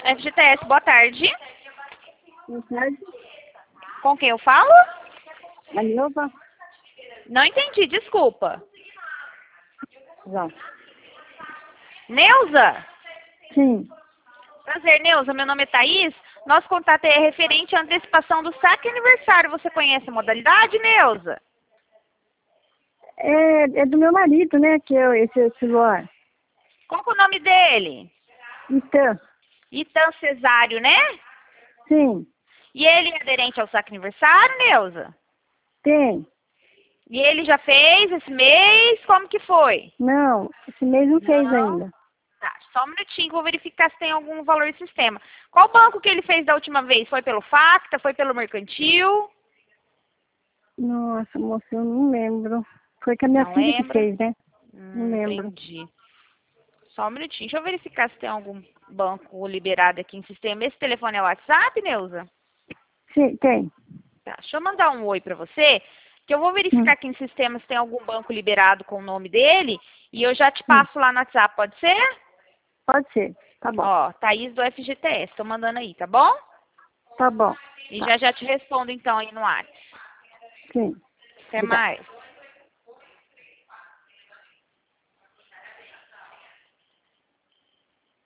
FGTS, boa tarde. Boa tarde. Com quem eu falo? A Nilva? Não entendi, desculpa. Já. Neuza? Sim. Prazer, Neuza. Meu nome é Thaís. Nosso contato é referente à antecipação do saque aniversário. Você conhece a modalidade, Neuza? É do meu marido, né? Que é esse celular. Qual que é o nome dele? Então, Itan Cesário, né? sim, E ele é aderente ao saque aniversário, Neuza? tem. E ele já fez esse mês? Como que foi? Não, esse mês não fez Não. ainda. Tá, só um minutinho que eu vou verificar se tem algum valor em sistema. Qual banco que ele fez da última vez? Foi pelo Facta? Foi pelo Mercantil? Nossa, moça, eu não lembro. Foi com a minha Não filha que lembra? fez, né? Não lembro. Entendi. Só um minutinho. Deixa eu verificar se tem algum banco liberado aqui em sistema. Esse telefone é o WhatsApp, Neuza? Sim, tem. Tá, deixa eu mandar um oi pra você, que eu vou verificar aqui em sistema se tem algum banco liberado com o nome dele e eu já te passo lá no WhatsApp, pode ser? Pode ser. Tá bom. Ó, Thaís do FGTS, tô mandando aí, tá bom? Tá bom. E Tá. já te respondo então aí no WhatsApp. Sim. Até Obrigada. mais.